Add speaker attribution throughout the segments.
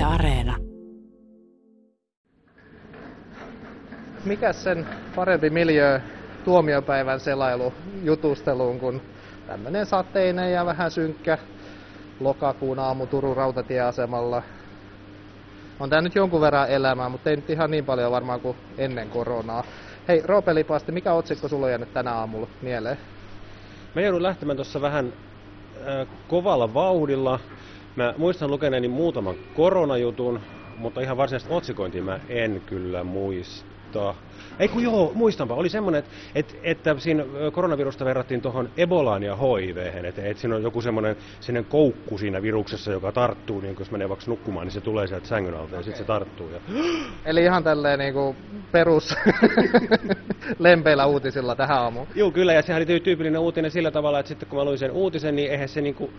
Speaker 1: Areena.
Speaker 2: Mikäs sen parempi miljöö tuomiopäivän selailu jutusteluun, kun tämmönen sateinen ja vähän synkkä lokakuun aamu Turun rautatieasemalla. On tää nyt jonkun verran elämää, mutta ei nyt ihan niin paljon varmaan kuin ennen koronaa. Hei Roope Lipasti, mikä otsikko sulla on jäänyt tänä aamulla mieleen?
Speaker 3: Mä joudun lähtemään tuossa vähän kovalla vauhdilla. Mä muistan lukeneeni muutaman koronajutun, mutta ihan varsinaista otsikointia mä en kyllä muista. Ei kun joo, muistanpa. Oli semmoinen, että siinä koronavirusta verrattiin tuohon Ebolaan ja HIV:hen, että siinä on joku semmoinen koukku siinä viruksessa, joka tarttuu, niin jos menee vaikka nukkumaan, niin se tulee sieltä sängyn alta ja sitten se tarttuu. Ja...
Speaker 2: Eli ihan tälleen niinku perus lempeillä uutisilla tähän aamuun.
Speaker 3: Joo, kyllä, ja sehän oli tyypillinen uutinen sillä tavalla, että sitten kun mä luin sen uutisen, niin eihän se niinku...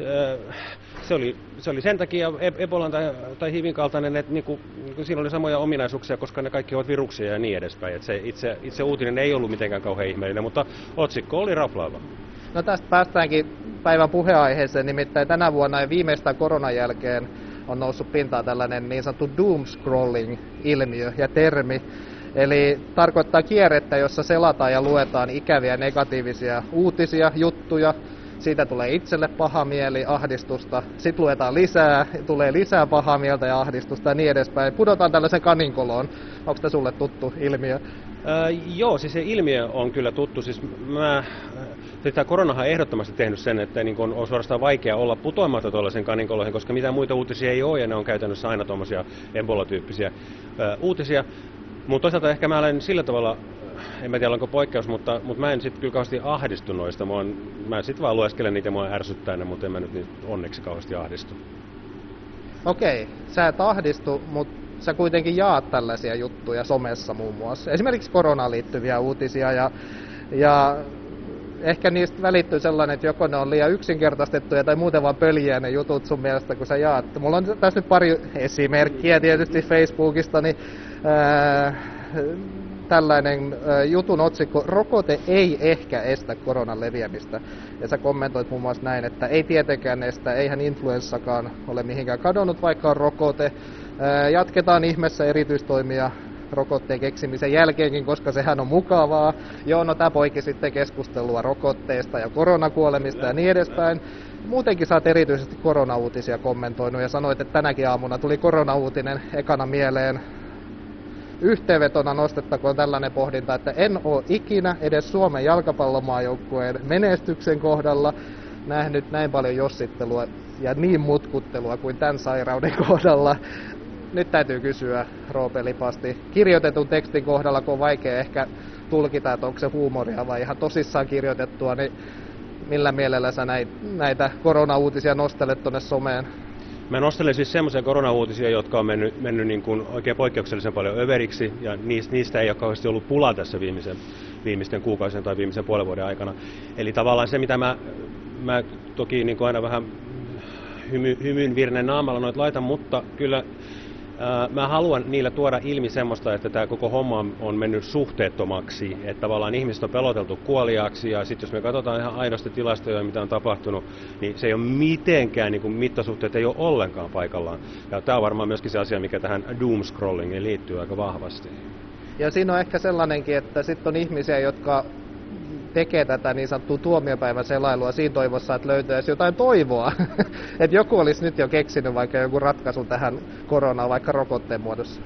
Speaker 3: Se oli sen takia Ebolan tai HIVin kaltainen, että niinku, siinä oli samoja ominaisuuksia, koska ne kaikki ovat viruksia ja niin edespäin. Että se itse uutinen ei ollut mitenkään kauhean ihmeellinen, mutta otsikko oli raflaava.
Speaker 2: No tästä päästäänkin päivän puheenaiheeseen, nimittäin tänä vuonna ja viimeistään koronan jälkeen on noussut pintaan tällainen niin sanottu doomscrolling-ilmiö ja termi. Eli tarkoittaa kierrettä, jossa selataan ja luetaan ikäviä negatiivisia uutisia, juttuja. Siitä tulee itselle paha mieli, ahdistusta. Sitten luetaan lisää, tulee lisää pahaa mieltä ja ahdistusta ja niin edespäin. Pudotaan tällaisen kaninkoloon. Onko tämä sulle tuttu ilmiö?
Speaker 3: Joo, siis se ilmiö on kyllä tuttu. Siis tämä koronahan on ehdottomasti tehnyt sen, että niin on suorastaan vaikea olla putoamatta tuollaisen kaninkoloihin, koska mitään muita uutisia ei ole ja ne on käytännössä aina tuommoisia Ebola-tyyppisiä uutisia. Mutta toisaalta ehkä mä olen sillä tavalla... En tiedä, onko poikkeus, mutta mä en sitten kyllä kauheasti ahdistu noista. Mä sitten vaan lueskelen niitä ja mua ärsyttää ne, mutta en mä nyt niin onneksi kauheasti ahdistu.
Speaker 2: Okei, sä et ahdistu, mutta sä kuitenkin jaat tällaisia juttuja somessa muun muassa. Esimerkiksi koronaan liittyviä uutisia ja ehkä niistä välittyy sellainen, että joko ne on liian yksinkertaistettuja tai muuten vaan pöljiä ne jutut sun mielestä, kun sä jaat. Mulla on tässä nyt pari esimerkkiä tietysti Facebookista, niin... tällainen jutun otsikko, rokote ei ehkä estä koronan leviämistä. Ja sä kommentoit muun muassa näin, että ei tietenkään estä, eihän influenssakaan ole mihinkään kadonnut, vaikka on rokote. Jatketaan ihmeessä erityistoimia rokotteen keksimisen jälkeenkin, koska sehän on mukavaa. Joo, no tää poiki sitten keskustelua rokotteesta ja koronakuolemista ja niin edespäin. Muutenkin sä oot erityisesti koronauutisia kommentoinut ja sanoit, että tänäkin aamuna tuli koronauutinen ekana mieleen. Yhteenvetona nostettakoon tällainen pohdinta, että en ole ikinä edes Suomen jalkapallomaajoukkueen menestyksen kohdalla nähnyt näin paljon jossittelua ja niin mutkuttelua kuin tämän sairauden kohdalla. Nyt täytyy kysyä, Roope Lipasti, kirjoitetun tekstin kohdalla, kun on vaikea ehkä tulkita, että onko se huumoria vai ihan tosissaan kirjoitettua, niin millä mielellä sä näitä koronauutisia nostelet tuonne someen?
Speaker 3: Mä nostelen siis semmoisia koronauutisia, jotka on mennyt niin kuin oikein poikkeuksellisen paljon överiksi, ja niistä ei ole kauheasti ollut pulaa tässä viimeisten kuukausien tai viimeisen puolen vuoden aikana. Eli tavallaan se, mitä mä toki niin kuin aina vähän hymyn virneen naamalla noita laitan, mutta kyllä mä haluan niillä tuoda ilmi semmoista, että tämä koko homma on mennyt suhteettomaksi, että tavallaan ihmiset on peloteltu kuoliaaksi, ja sitten jos me katsotaan ihan aidosti tilastoja, mitä on tapahtunut, niin se ei ole mitenkään, niin kuin mittasuhteet ei ole ollenkaan paikallaan. Ja tämä on varmaan myöskin se asia, mikä tähän doomscrollingiin liittyy aika vahvasti.
Speaker 2: Ja siinä on ehkä sellainenkin, että sitten on ihmisiä, jotka tekee tätä niin sanottua tuomiopäivän selailua siinä toivossa, että löytäisi jotain toivoa. Että joku olisi nyt jo keksinyt vaikka joku ratkaisu tähän koronaan, vaikka rokotteen muodossa.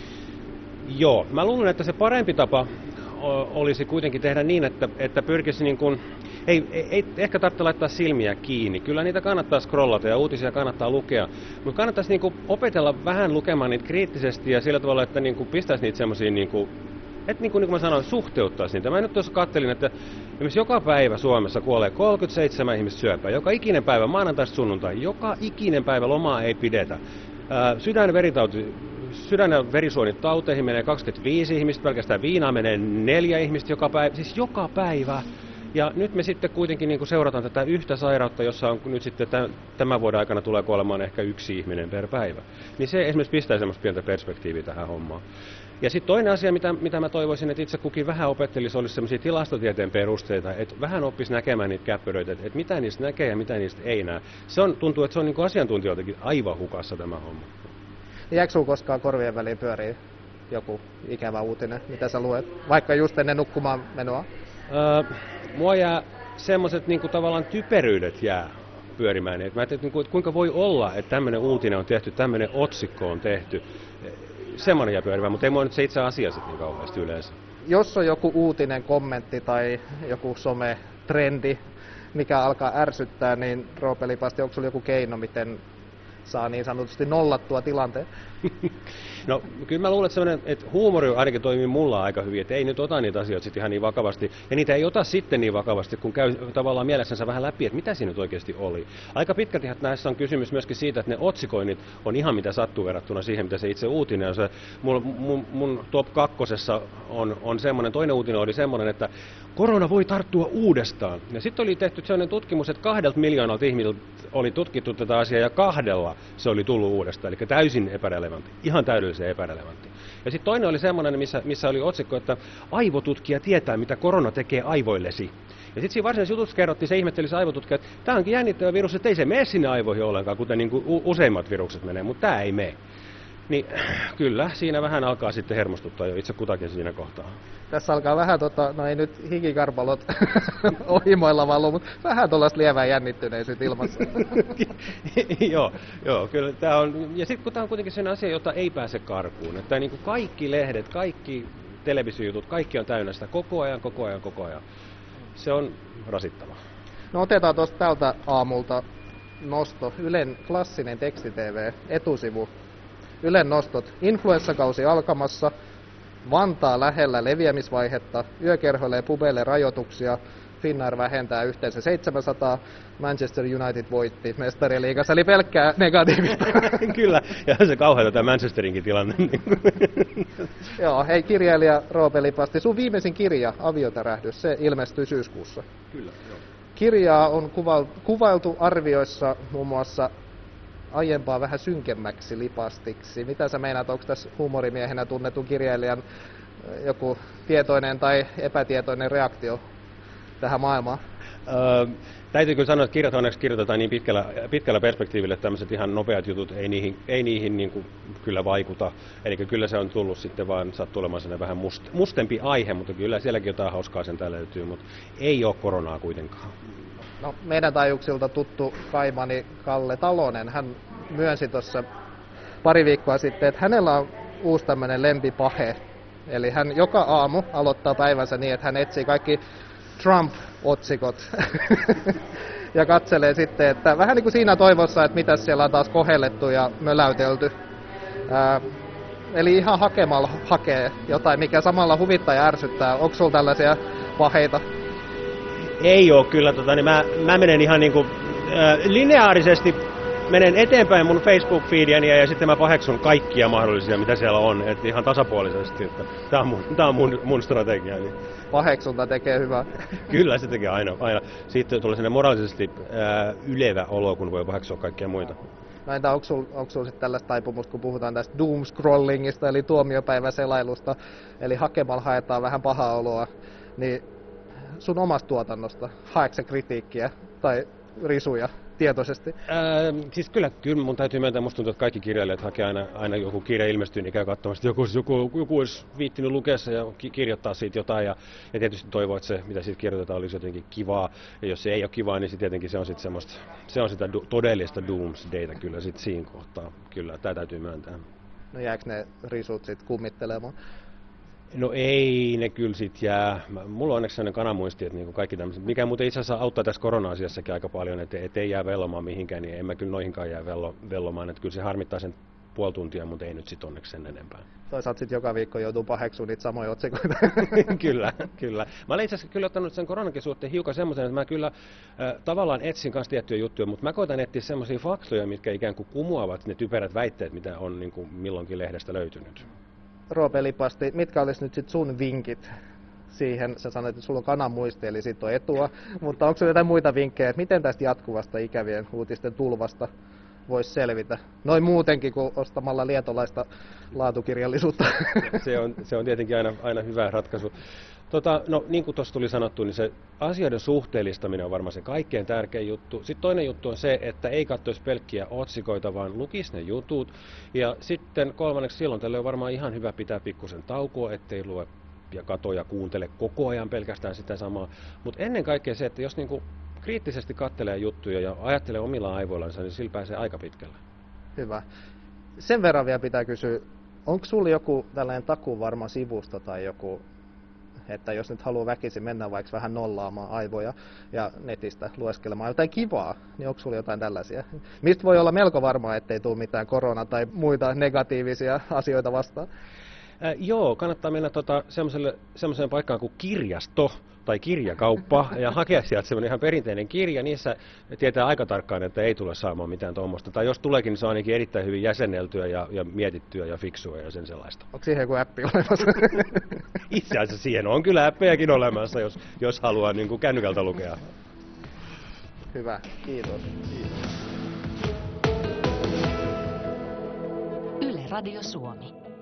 Speaker 3: Joo, mä luulen, että se parempi tapa olisi kuitenkin tehdä niin, että pyrkisi niin kuin... Ei ehkä tarvitse laittaa silmiä kiinni. Kyllä niitä kannattaa scrollata ja uutisia kannattaa lukea. Mutta kannattaisi niin kuin opetella vähän lukemaan niitä kriittisesti ja sillä tavalla, että niin kuin pistäisi niitä semmoisia... Että niin kuin mä sanoin, suhteuttaisi niitä. Mä nyt tuossa kattelin, että esimerkiksi joka päivä Suomessa kuolee 37 ihmistä syöpää. Joka ikinen päivä, maanantaista sunnuntai, joka ikinen päivä lomaa ei pidetä. Sydän- ja verisuonitauteihin menee 25 ihmistä, pelkästään viinaa menee 4 ihmistä joka päivä. Siis joka päivä. Ja nyt me sitten kuitenkin niin kuin seurataan tätä yhtä sairautta, jossa on nyt sitten tämän vuoden aikana tulee kuolemaan ehkä 1 ihminen per päivä. Niin se esimerkiksi pistää semmoista pientä perspektiiviä tähän hommaan. Ja sitten toinen asia, mitä mä toivoisin, että itse kukin vähän opettelisi, olisi semmoisia tilastotieteen perusteita, että vähän oppisi näkemään niitä käppyröitä, että mitä niistä näkee ja mitä niistä ei näe. Tuntuu, että se on niin kuin asiantuntijoitakin aivan hukassa tämä homma.
Speaker 2: Jääkö sinulla koskaan korvien väliin pyörii joku ikävä uutinen, mitä sä luet, vaikka just ennen nukkumaan menoa?
Speaker 3: Mua jää semmoiset niinku tavallaan typeryydet jää pyörimään. Et mä ajattelin, että kuinka voi olla, että tämmöinen uutinen on tehty, tämmöinen otsikko on tehty. Semmoinen jää pyörimään, mutta ei mua nyt se itse asia sit niin kauheasti yleensä.
Speaker 2: Jos on joku uutinen, kommentti tai joku some-trendi, mikä alkaa ärsyttää, niin Roope Lipasti, onko sulla joku keino, miten saa niin sanotusti nollattua tilanteen?
Speaker 3: No kyllä mä luulen, että huumori ainakin toimii mulla aika hyvin, että ei nyt ota niitä asioita sitten ihan niin vakavasti. Ja niitä ei ota sitten niin vakavasti, kun käy tavallaan mielessänsä vähän läpi, että mitä siinä nyt oikeasti oli. Aika pitkälti näissä on kysymys myöskin siitä, että ne otsikoinnit on ihan mitä sattuu verrattuna siihen, mitä se itse uutinen on. Se, mun top 2 on semmoinen, toinen uutinen oli semmoinen, että korona voi tarttua uudestaan. Ja sitten oli tehty sellainen tutkimus, että 2 miljoonalta ihmisiltä oli tutkittu tätä asiaa ja 2 se oli tullut uudestaan. Eli täysin epärelevantti, ihan täydellisen epärelevantti. Ja sitten toinen oli semmoinen, missä oli otsikko, että aivotutkija tietää, mitä korona tekee aivoillesi. Ja sitten siinä varsinaisessa jutussa kerrottiin, se ihmetteli se aivotutkija, että tämä onkin jännittävä virus, että ei se mene sinne aivoihin ollenkaan, kuten niin kuin useimmat virukset menee, mutta tämä ei mene. Niin kyllä, siinä vähän alkaa sitten hermostuttaa jo itse kutakin siinä kohtaa.
Speaker 2: Tässä alkaa vähän, no ei nyt hikikarpalot ohimoilla valu, mutta vähän tuollaista lievää jännittyneisyyttä ilmassa.
Speaker 3: joo, kyllä tämä on, ja sitten kun tämä on kuitenkin sellainen asia, jota ei pääse karkuun, että niin kuin kaikki lehdet, kaikki televisiojutut, kaikki on täynnä sitä koko ajan. Se on rasittavaa.
Speaker 2: No otetaan tuosta tältä aamulta nosto, Ylen klassinen teksti-TV, etusivu. Ylen nostot, influenssakausi alkamassa, Vantaa lähellä leviämisvaihetta, yökerhoille ja pubeille rajoituksia, Finnair vähentää yhteensä 700, Manchester United voitti mestariliigassa, eli pelkkää negatiivista.
Speaker 3: Kyllä, ja se kauheata tämä Manchesterinkin tilanne.
Speaker 2: Joo, hei kirjailija Roope Lipasti, sun viimeisin kirja, Aviotärähdys, se ilmestyi syyskuussa.
Speaker 3: Kyllä, joo.
Speaker 2: Kirjaa on kuvailtu arvioissa muun muassa aiempaa vähän synkemmäksi Lipastiksi. Mitä sä meinaat, onko tässä huumorimiehenä tunnetun kirjailijan joku tietoinen tai epätietoinen reaktio tähän maailmaan?
Speaker 3: Täytyy kyllä sanoa, että kirjat onneksi kirjoitetaan niin pitkällä perspektiivillä, että tämmöiset ihan nopeat jutut ei niihin niin kuin kyllä vaikuta. Eli kyllä se on tullut sitten vaan sattuu olemaan sellainen vähän mustempi aihe, mutta kyllä sielläkin jotain hauskaa sen täällä löytyy, mutta ei ole koronaa kuitenkaan.
Speaker 2: No, meidän taajuuksilta tuttu kaimani Kalle Talonen, hän myönsi tuossa pari viikkoa sitten, että hänellä on uusi tämmöinen lempipahe. Eli hän joka aamu aloittaa päivänsä niin, että hän etsii kaikki Trump-otsikot ja katselee sitten, että vähän niin kuin siinä toivossa, että mitä siellä on taas kohellettu ja möläytelty. Eli ihan hakemalla hakee jotain, mikä samalla huvittaa ja ärsyttää. Onko sulla tällaisia paheita?
Speaker 3: Ei ole kyllä, niin mä menen ihan niin kuin, lineaarisesti menen eteenpäin mun Facebook-feediäni ja sitten mä paheksun kaikkia mahdollisia, mitä siellä on, että ihan tasapuolisesti. Tää on mun strategia. Niin.
Speaker 2: Paheksunta tekee hyvää.
Speaker 3: Kyllä se tekee aina. Sitten tulee sinne moraalisesti ylevä olo, kun voi paheksua kaikkia muita.
Speaker 2: No entä onko sulla sitten tällaista taipumusta, kun puhutaan tästä doom-scrollingista, eli tuomiopäiväselailusta, eli hakemalla haetaan vähän pahaa oloa, niin sun omasta tuotannosta, haetko sä kritiikkiä tai risuja tietoisesti?
Speaker 3: Siis kyllä mun täytyy myöntää, musta tuntuu, että kaikki kirjailijat hakee aina joku kirja ilmestyy, niin käy katsomassa, joku olisi viittinyt lukea ja kirjoittaa siitä jotain, ja tietysti toivoo, että se, mitä siitä kirjoitetaan, olisi jotenkin kivaa, ja jos se ei ole kivaa, niin tietenkin se on sitten semmoista, se on sitä todellista doomsdayta kyllä sitten siinä kohtaa, kyllä, tämä täytyy myöntää.
Speaker 2: No jääkö ne risut sitten kummittelemaan?
Speaker 3: No ei ne kyllä sit jää. Mulla on onneksi sellainen kananmuisti, että niinku kaikki tämmöiset, mikä muuten itse asiassa auttaa tässä korona-asiassakin aika paljon, että ei jää vellomaan mihinkään, niin en mä kyllä noihinkaan jää vellomaan. Että kyllä se harmittaa sen puoli tuntia, mutta ei nyt sit onneksi sen enempää.
Speaker 2: Toisaalta sitten joka viikko joutuu paheksumaan niitä samoja otsikoita.
Speaker 3: Kyllä. Mä olen itse asiassa kyllä ottanut sen koronankin suhteen hiukan semmoisen, että mä kyllä tavallaan etsin kanssa tiettyjä juttuja, mutta mä koitan etsiä semmoisia faktoja, mitkä ikään kuin kumoavat ne typerät väitteet, mitä on niin kuin milloinkin lehdestä löytynyt.
Speaker 2: Roope Lipasti, mitkä olisi nyt sit sun vinkit siihen? Sä sanoit, että sulla on kananmuisti, eli siitä on etua, mutta onko sulla jotain muita vinkkejä, että miten tästä jatkuvasta ikävien uutisten tulvasta voisi selvitä? Noin muutenkin kuin ostamalla lietolaista laatukirjallisuutta.
Speaker 3: Se on tietenkin aina hyvä ratkaisu. No niin kuin tuossa tuli sanottu, niin se asioiden suhteellistaminen on varmaan se kaikkein tärkein juttu. Sitten toinen juttu on se, että ei katsoisi pelkkiä otsikoita, vaan lukisi ne jutut. Ja sitten kolmanneksi silloin tällöin on varmaan ihan hyvä pitää pikkusen taukoa, ettei lue ja katso ja kuuntele koko ajan pelkästään sitä samaa. Mutta ennen kaikkea se, että jos niinku kriittisesti katselee juttuja ja ajattelee omilla aivoillansa, niin sillä pääsee aika pitkälle.
Speaker 2: Hyvä. Sen verran vielä pitää kysyä, onko sulla joku tällainen takuvarma sivusto tai joku, että jos nyt haluaa väkisin mennä vaikka vähän nollaamaan aivoja ja netistä lueskelemaan jotain kivaa, niin onko sulla jotain tällaisia? Mistä voi olla melko varmaa, ettei tule mitään korona- tai muita negatiivisia asioita vastaan?
Speaker 3: Joo, kannattaa mennä semmoiseen paikkaan kuin kirjasto tai kirjakauppa ja hakea sieltä semmoinen ihan perinteinen kirja. Niissä tietää aika tarkkaan, että ei tule saamaan mitään tuommoista. Tai jos tuleekin, niin se on ainakin erittäin hyvin jäsenneltyä ja mietittyä ja fiksua ja sen sellaista.
Speaker 2: Onko siihen joku appi olemassa?
Speaker 3: Itse asiassa siihen on kyllä appejakin olemassa, jos haluaa niin kuin kännykältä lukea.
Speaker 2: Hyvä, kiitos.
Speaker 1: Yle Radio Suomi.